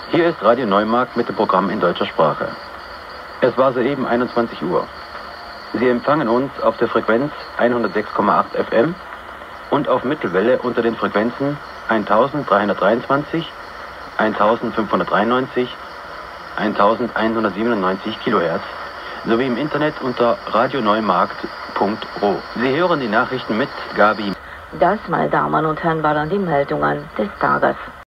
Hier ist Radio Neumarkt mit dem Programm in deutscher Sprache. Es war soeben 21 Uhr. Sie empfangen uns auf der Frequenz 106,8 FM und auf Mittelwelle unter den Frequenzen 1323, 1593, 1197 kHz sowie im Internet unter radioneumarkt.ro. Sie hören die Nachrichten mit Gabi. Das, meine Damen und Herren, waren die Meldungen des Tages.